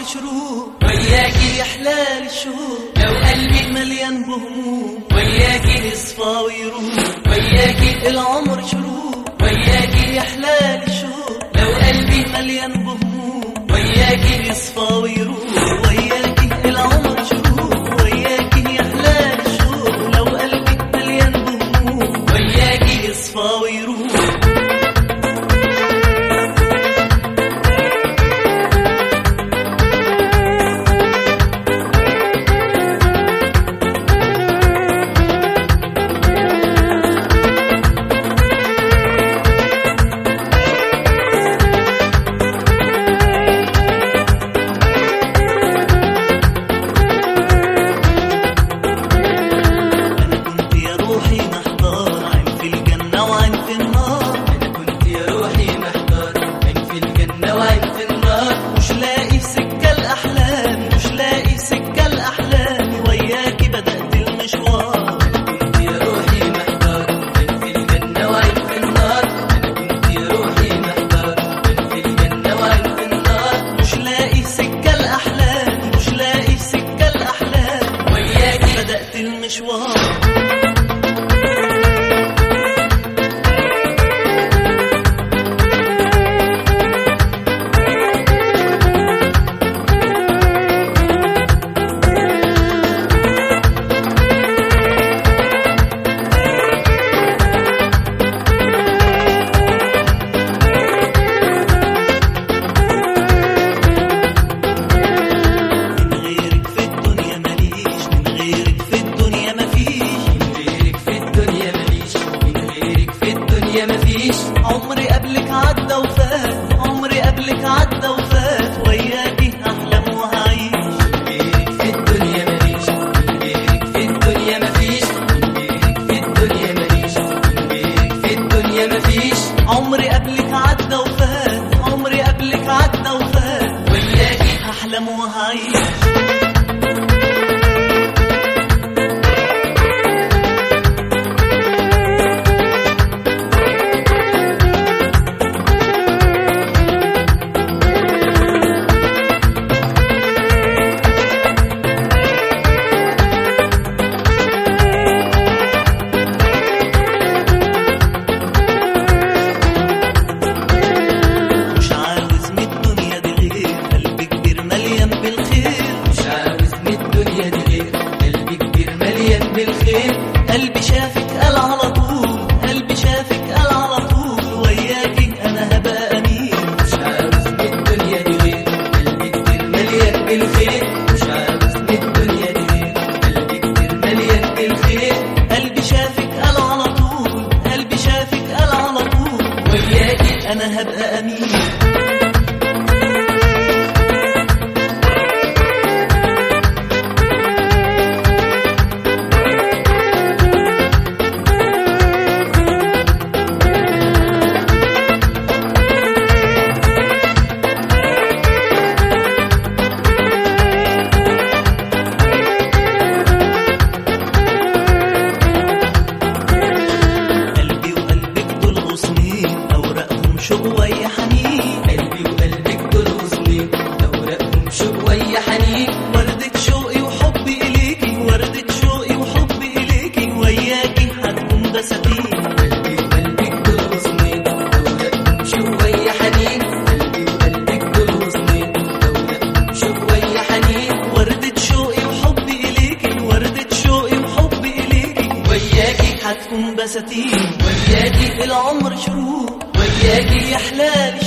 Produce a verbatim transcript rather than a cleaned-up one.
شروق وياكي يحلال الشوق، لو قلبي مليان بهموم وياكي يصفى ويروق، وياكي العمر شروق وياكي يحلال الشوق، لو قلبي مليان بهموم وياكي يصفى ويروق، وياكي العمر شروق وياكي يحلال الشوق، لو قلبي مليان بهموم وياكي يصفى ويروق. عمري قبلك عدى وفات، عمري قبلك عدى وفات، وياكي أحلم وهعيش. غيرك في الدنيا ماليش، غيرك في الدنيا مفيش، غيرك في الدنيا ماليش، غيرك في الدنيا مفيش. عمري قبلك عدى وفات، عمري قبلك عدى وفات، وياكي أحلم وهعيش. قلبي شافك قال على طول، قلبي شافك قال على طول، وياكي أنا هبقى أمين. مش عاوز من الدنيا دي غير قلبي كتير مليان بالخير، مش عاوز من الدنيا دي غير قلبي كتير مليان بالخير. قلبي شافك قال على طول، قلبي شافك قال على طول، وياكي أنا هبقى أمين. شوق ويا حنين، قلبي وقلبك دول غصنين، أوراقهم شوق ويا حنين. وردة شوقي وحبي إليكي، وردة شوقي وحبي إليكي، وياكي هتكون بساتين. قلبي وقلبك دول غصنين، أوراقهم شوق ويا حنين، قلبي وقلبك دول غصنين، أوراقهم شوق ويا حنين. وردة شوقي وحبي إليكي، وردة شوقي وحبي إليكي، وياكي هتكون بساتين. وياكي العمر شروق وياكي يحلال